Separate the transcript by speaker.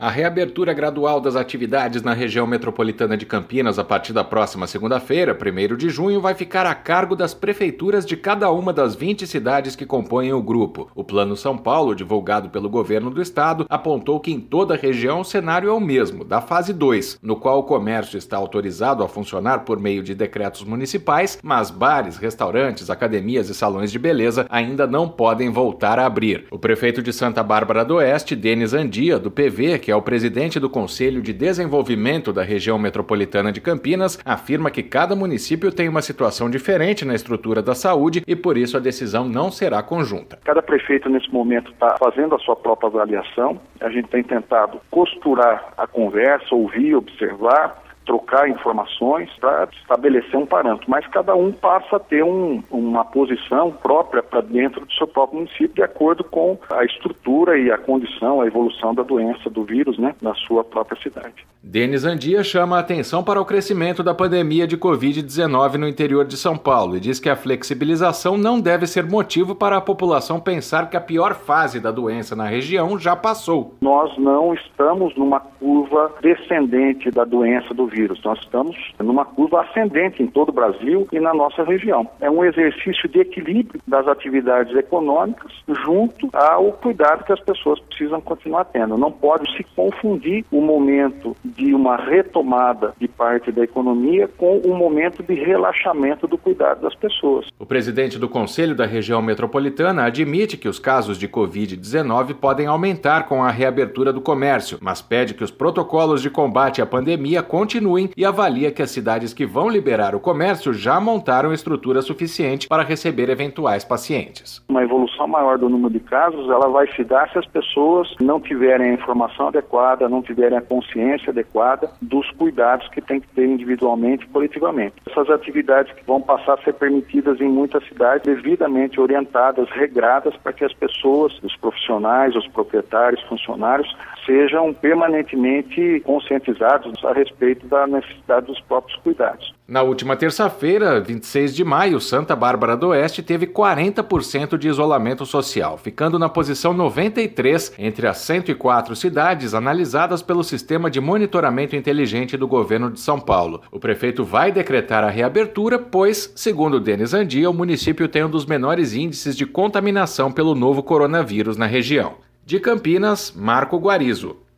Speaker 1: A reabertura gradual das atividades na região metropolitana de Campinas a partir da próxima segunda-feira, 1º de junho, vai ficar a cargo das prefeituras de cada uma das 20 cidades que compõem o grupo. O Plano São Paulo, divulgado pelo governo do estado, apontou que em toda a região o cenário é o mesmo, da fase 2, no qual o comércio está autorizado a funcionar por meio de decretos municipais, mas bares, restaurantes, academias e salões de beleza ainda não podem voltar a abrir. O prefeito de Santa Bárbara do Oeste, Denis Andia, do PV, que é o presidente do Conselho de Desenvolvimento da região metropolitana de Campinas, afirma que cada município tem uma situação diferente na estrutura da saúde e por isso a decisão não será conjunta.
Speaker 2: Cada prefeito nesse momento está fazendo a sua própria avaliação. A gente tem tentado costurar a conversa, ouvir, observar, trocar informações para estabelecer um parâmetro, mas cada um passa a ter uma posição própria para dentro do seu próprio município, de acordo com a estrutura e a condição, a evolução da doença, do vírus, na sua própria cidade.
Speaker 1: Denis Andia chama a atenção para o crescimento da pandemia de Covid-19 no interior de São Paulo e diz que a flexibilização não deve ser motivo para a população pensar que a pior fase da doença na região já passou.
Speaker 2: Nós não estamos numa curva descendente da doença do vírus. Nós estamos numa curva ascendente em todo o Brasil e na nossa região. É um exercício de equilíbrio das atividades econômicas junto ao cuidado que as pessoas precisam continuar tendo. Não pode se confundir o momento de uma retomada de parte da economia com o momento de relaxamento do cuidado das pessoas.
Speaker 1: O presidente do Conselho da Região Metropolitana admite que os casos de Covid-19 podem aumentar com a reabertura do comércio, mas pede que os protocolos de combate à pandemia continuem e avalia que as cidades que vão liberar o comércio já montaram estrutura suficiente para receber eventuais pacientes.
Speaker 2: Uma evolução maior do número de casos, ela vai se dar se as pessoas não tiverem a informação adequada, não tiverem a consciência adequada dos cuidados que tem que ter individualmente e coletivamente. Essas atividades que vão passar a ser permitidas em muitas cidades, devidamente orientadas, regradas, para que as pessoas, os profissionais, os proprietários, funcionários, sejam permanentemente conscientizados a respeito da necessidade dos próprios cuidados.
Speaker 1: Na última terça-feira, 26 de maio, Santa Bárbara do Oeste teve 40% de isolamento social, ficando na posição 93 entre as 104 cidades analisadas pelo Sistema de Monitoramento Inteligente do Governo de São Paulo. O prefeito vai decretar a reabertura, pois, segundo Denis Andia, o município tem um dos menores índices de contaminação pelo novo coronavírus na região. De Campinas, Marco Guarizo.